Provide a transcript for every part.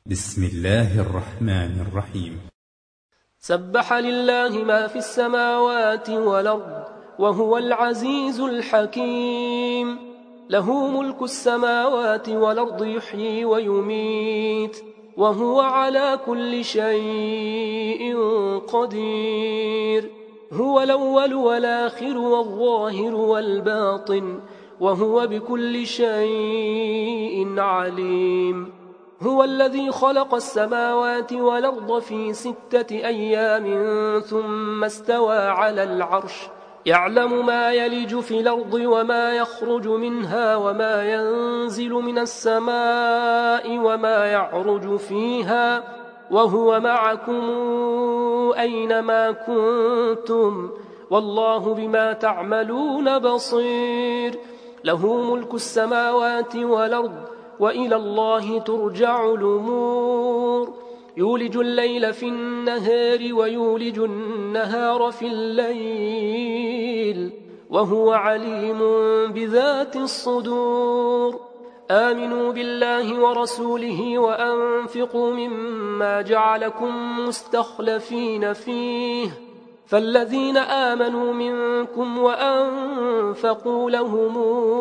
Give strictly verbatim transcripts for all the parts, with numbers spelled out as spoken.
بسم الله الرحمن الرحيم. سبح لله ما في السماوات والأرض وهو العزيز الحكيم. له ملك السماوات والأرض يحيي ويميت وهو على كل شيء قدير. هو الأول والآخر والظاهر والباطن وهو بكل شيء عليم. هو الذي خلق السماوات والأرض في ستة أيام ثم استوى على العرش يعلم ما يلج في الأرض وما يخرج منها وما ينزل من السماء وما يعرج فيها وهو معكم أينما كنتم والله بما تعملون بصير. له ملك السماوات والأرض وإلى الله ترجع الأمور. يولج الليل في النهار ويولج النهار في الليل وهو عليم بذات الصدور. آمنوا بالله ورسوله وأنفقوا مما جعلكم مستخلفين فيه فالذين آمنوا منكم وأنفقوا لهم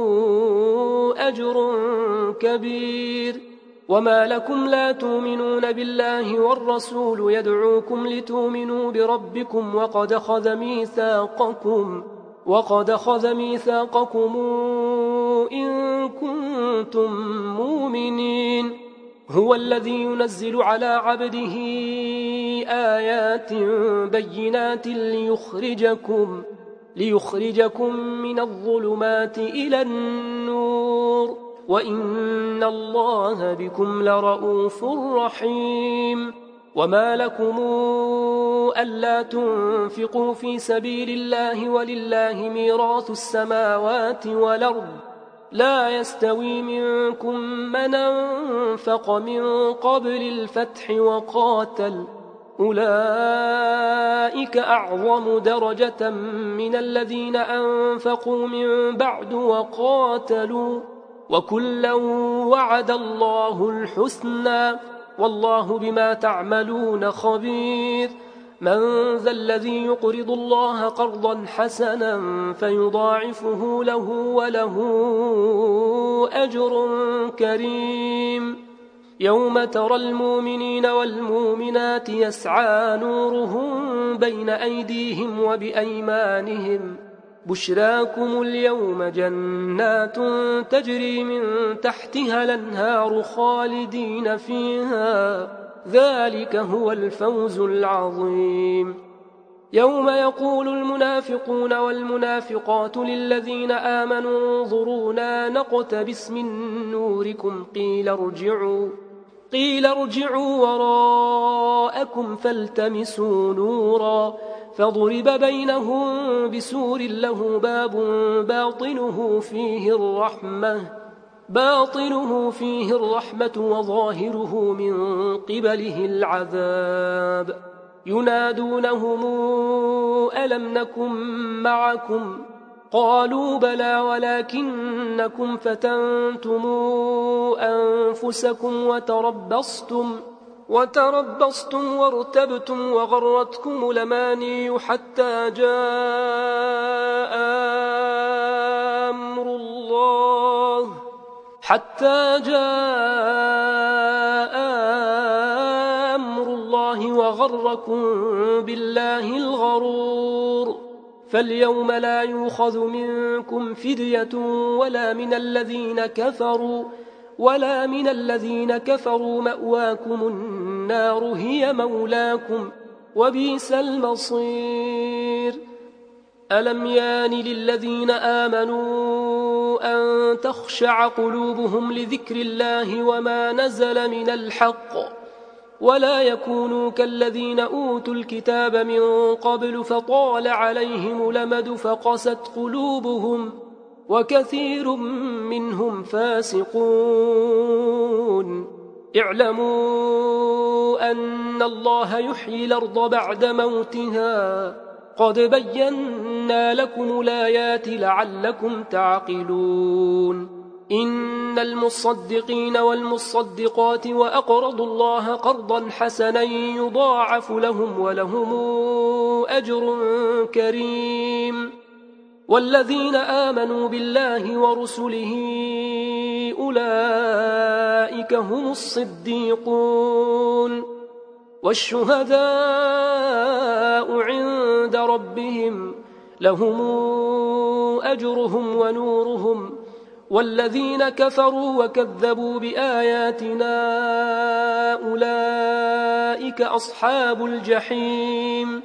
أجر كبير. وما لكم لا تؤمنون بالله والرسول يدعوكم لتؤمنوا بربكم وقد أخذ ميثاقكم وقد أخذ ميثاقكم إن كنتم مؤمنين. هو الذي ينزل على عبده آيات بينات ليخرجكم ليخرجكم من الظلمات إلى النور وإن الله بكم لرؤوف رحيم. وما لكم ألا تنفقوا في سبيل الله ولله ميراث السماوات والأرض لا يستوي منكم من أنفق من قبل الفتح وقاتل أولئك أعظم درجة من الذين أنفقوا من بعد وقاتلوا وكلا وعد الله الحسنى والله بما تعملون خبير. من ذا الذي يقرض الله قرضا حسنا فيضاعفه له وله أجر كريم. يوم ترى المؤمنين والمؤمنات يسعى نورهم بين أيديهم وبأيمانهم بشراكم اليوم جنات تجري من تحتها الأنهار خالدين فيها ذلك هو الفوز العظيم. يوم يقول المنافقون والمنافقات للذين آمنوا انظرونا نقتبس من نوركم قيل ارجعوا قيل ارجعوا وراءكم فالتمسوا نورا فضرب بينهم بسور له باب باطنه فيه الرحمة باطنه فيه الرحمة وظاهره من قبله العذاب. ينادونهم ألم نكن معكم قالوا بلى ولكنكم فتنتم أنفسكم وتربصتم وتربصتم وارتبتم وغرتكم الأماني حتى جاء أمر الله حتى جاء أمر الله وغركم بالله الغرور. فاليوم لا يؤخذ منكم فدية ولا من الذين كفروا ولا من الذين كفروا مأواكم النار هي مولاكم وبئس المصير. ألم يان للذين آمنوا أن تخشع قلوبهم لذكر الله وما نزل من الحق ولا يكونوا كالذين أوتوا الكتاب من قبل فطال عليهم الأمد فقست قلوبهم وكثير منهم فاسقون. اعلموا أن الله يحيي الأرض بعد موتها قد بينا لكم الآيات لعلكم تعقلون. إن المصدقين والمصدقات وأقرضوا الله قرضا حسنا يضاعف لهم ولهم أجر كريم. والذين آمنوا بالله ورسله أولئك هم الصديقون والشهداء عند ربهم لهم أجرهم ونورهم. والذين كفروا وكذبوا بآياتنا أولئك أصحاب الجحيم.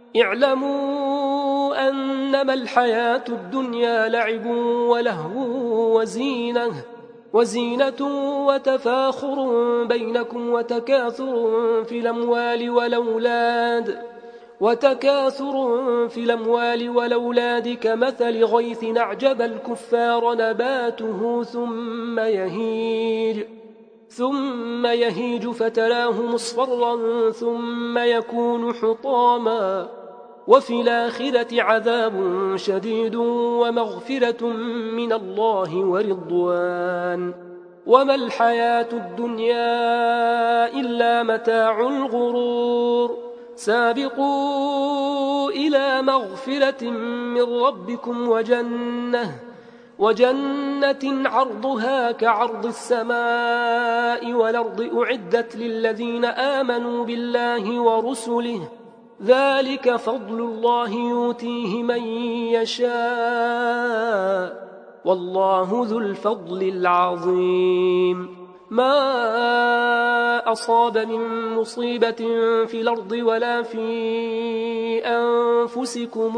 اعلموا أنما الحياة الدنيا لعب ولهو وزينة وزينة وتفاخر بينكم وتكاثر في الأموال والأولاد وتكاثر في الأموال والأولاد كمثل غيث أعجب الكفار نباته ثم يهيج ثم يهيج فتراه مصفرا ثم يكون حطاما وفي الآخرة عذاب شديد ومغفرة من الله ورضوان وما الحياة الدنيا إلا متاع الغرور. سابقوا إلى مغفرة من ربكم وجنة وجنة عرضها كعرض السماء والأرض أعدت للذين آمنوا بالله ورسله ذلك فضل الله يؤتيه من يشاء والله ذو الفضل العظيم. ما أصاب من مصيبة في الأرض ولا في أنفسكم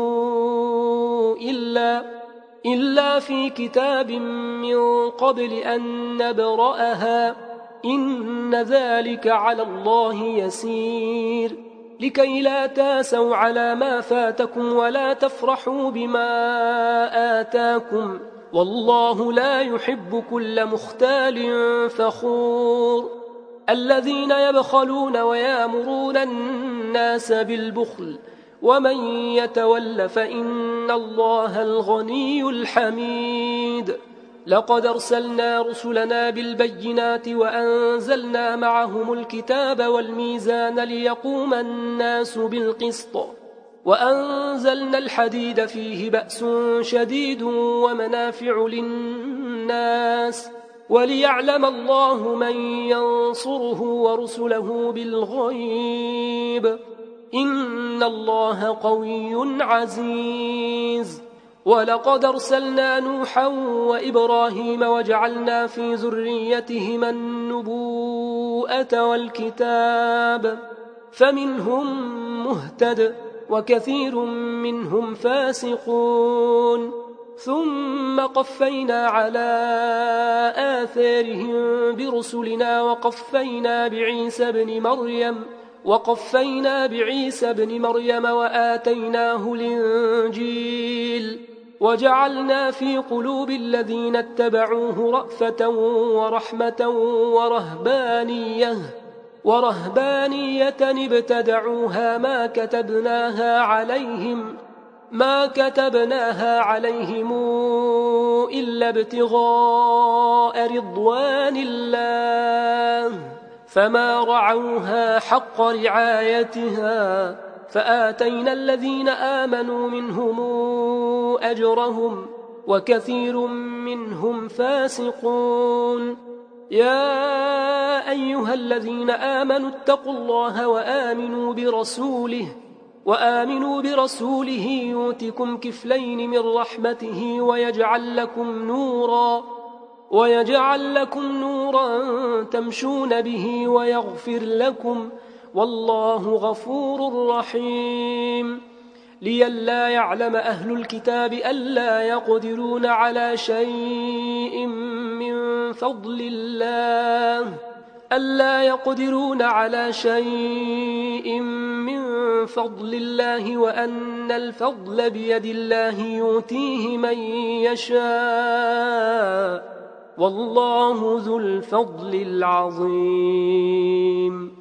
إلا, إلا في كتاب من قبل أن نبرأها إن ذلك على الله يسير. لكي لا تاسوا على ما فاتكم ولا تفرحوا بما آتاكم والله لا يحب كل مختال فخور. الذين يبخلون ويامرون الناس بالبخل ومن يتول فإن الله الغني الحميد. لقد أرسلنا رسلنا بالبينات وأنزلنا معهم الكتاب والميزان ليقوم الناس بالقسط وأنزلنا الحديد فيه بأس شديد ومنافع للناس وليعلم الله من ينصره ورسله بالغيب إن الله قوي عزيز. ولقد أرسلنا نوحا وإبراهيم وجعلنا في ذريتهما النبوءة والكتاب فمنهم مهتد وكثير منهم فاسقون. ثم قفينا على آثارهم برسلنا وقفينا بعيسى بن مريم وقفينا بعيسى بن مريم وآتيناه الإنجيل وجعلنا في قلوب الذين اتبعوه رأفة ورحمة ورهبانية ورهبانية ابتدعوها ما كتبناها عليهم ما كتبناها عليهم إلا ابتغاء رضوان الله فما رعوها حق رعايتها فآتينا الذين آمنوا منهم أجرهم وكثير منهم فاسقون. يا أيها الذين آمنوا اتقوا الله وآمنوا برسوله وآمنوا برسوله يؤتكم كفلين من رحمته ويجعل لكم نورا ويجعل لكم نورا تمشون به ويغفر لكم والله غفور رحيم. لئلا يعلم أهل الكتاب ألا يقدرون على شيء من فضل الله ألا يقدرون على شيء من فضل الله وأن الفضل بيد الله يؤتيه من يشاء والله ذو الفضل العظيم.